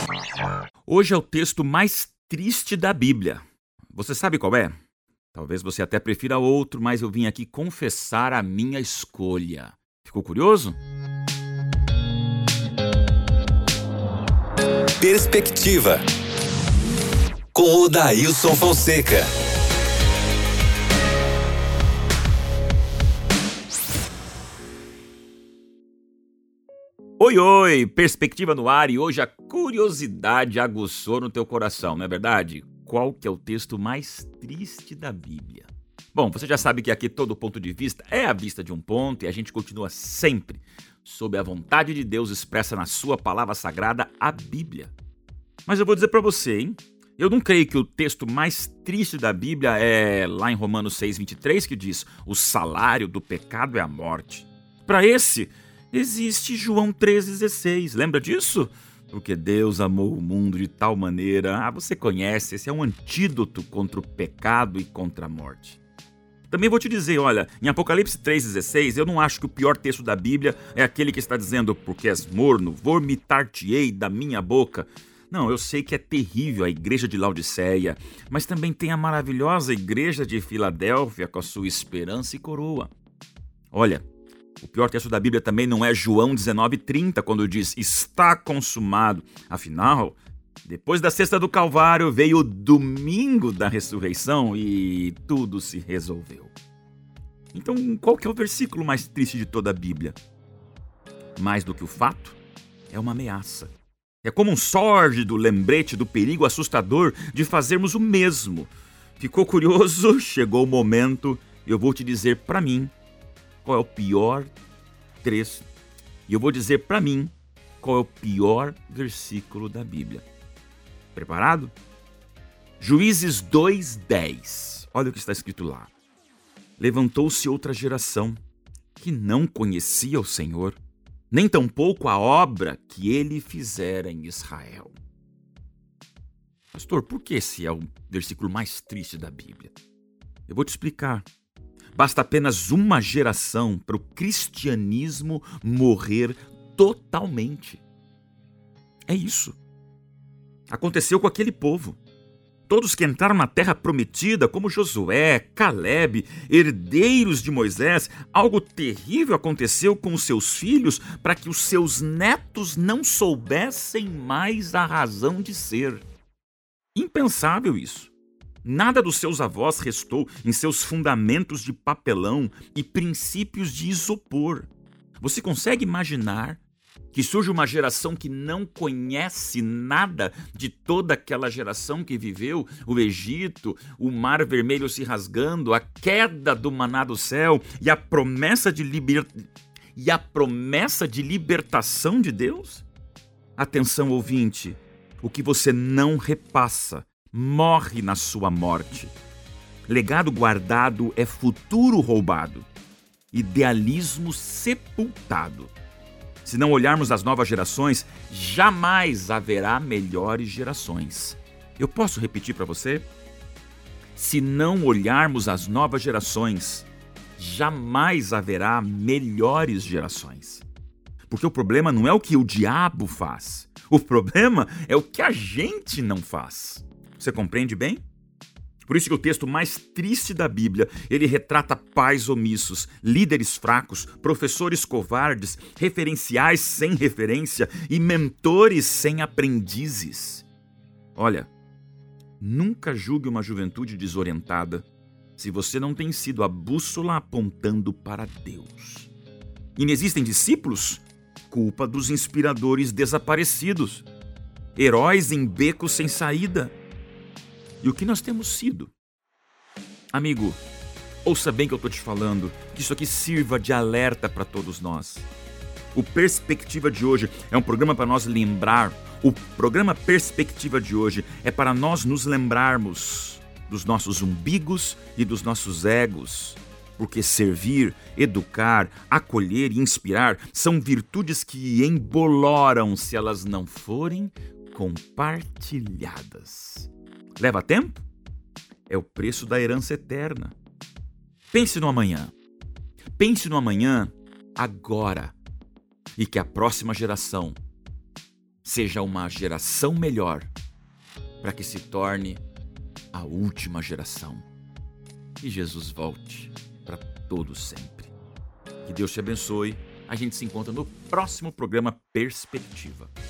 Hoje é o texto mais triste da Bíblia. Você sabe qual é? Talvez você até prefira outro, mas eu vim aqui confessar a minha escolha. Ficou curioso? Perspectiva, com Odailson Fonseca. Oi, oi! Perspectiva no ar, e hoje a curiosidade aguçou no teu coração, não é verdade? Qual que é o texto mais triste da Bíblia? Bom, você já sabe que aqui todo ponto de vista é a vista de um ponto e a gente continua sempre sob a vontade de Deus expressa na sua palavra sagrada, a Bíblia. Mas eu vou dizer pra você, hein? Eu não creio que o texto mais triste da Bíblia é lá em Romanos 6:23, que diz: o salário do pecado é a morte. Para esse, existe João 3,16. Lembra disso? Porque Deus amou o mundo de tal maneira. Você conhece, esse é um antídoto contra o pecado e contra a morte. Também vou te dizer, olha, em Apocalipse 3,16, eu não acho que o pior texto da Bíblia é aquele que está dizendo: porque és morno, vomitar-te-ei da minha boca. Não, eu sei que é terrível a igreja de Laodiceia, mas também tem a maravilhosa igreja de Filadélfia com a sua esperança e coroa. Olha, o pior texto da Bíblia também não é João 19:30, quando diz: está consumado. Afinal, depois da sexta do Calvário veio o domingo da ressurreição e tudo se resolveu. Então, qual que é o versículo mais triste de toda a Bíblia? Mais do que o fato, é uma ameaça. É como um sórdido lembrete do perigo assustador de fazermos o mesmo. Ficou curioso? Chegou o momento, eu vou te dizer para mim qual é o pior trecho. E eu vou dizer para mim qual é o pior versículo da Bíblia. Preparado? Juízes 2:10. Olha o que está escrito lá. Levantou-se outra geração que não conhecia o Senhor, nem tampouco a obra que ele fizera em Israel. Pastor, por que esse é o versículo mais triste da Bíblia? Eu vou te explicar. Basta apenas uma geração para o cristianismo morrer totalmente. É isso. Aconteceu com aquele povo. Todos que entraram na terra prometida, como Josué, Caleb, herdeiros de Moisés, algo terrível aconteceu com os seus filhos para que os seus netos não soubessem mais a razão de ser. Impensável isso. Nada dos seus avós restou em seus fundamentos de papelão e princípios de isopor. Você consegue imaginar que surge uma geração que não conhece nada de toda aquela geração que viveu o Egito, o Mar Vermelho se rasgando, a queda do maná do céu e a promessa de libertação de Deus? Atenção, ouvinte, o que você não repassa morre na sua morte. Legado guardado é futuro roubado. Idealismo sepultado. Se não olharmos as novas gerações, jamais haverá melhores gerações. Eu posso repetir para você? Se não olharmos as novas gerações, jamais haverá melhores gerações. Porque o problema não é o que o diabo faz. O problema é o que a gente não faz. Você compreende bem? Por isso que o texto mais triste da Bíblia, ele retrata pais omissos, líderes fracos, professores covardes, referenciais sem referência e mentores sem aprendizes. Olha, nunca julgue uma juventude desorientada se você não tem sido a bússola apontando para Deus. Inexistem discípulos? Culpa dos inspiradores desaparecidos. Heróis em becos sem saída. E o que nós temos sido? Amigo, ouça bem o que eu estou te falando, que isso aqui sirva de alerta para todos nós. O Perspectiva de hoje é um programa para nós lembrar. O programa Perspectiva de hoje é para nós nos lembrarmos dos nossos umbigos e dos nossos egos. Porque servir, educar, acolher e inspirar são virtudes que emboloram se elas não forem compartilhadas. Leva tempo? É o preço da herança eterna. Pense no amanhã. Pense no amanhã agora. E que a próxima geração seja uma geração melhor, para que se torne a última geração. Que Jesus volte para todo sempre. Que Deus te abençoe. A gente se encontra no próximo programa Perspectiva.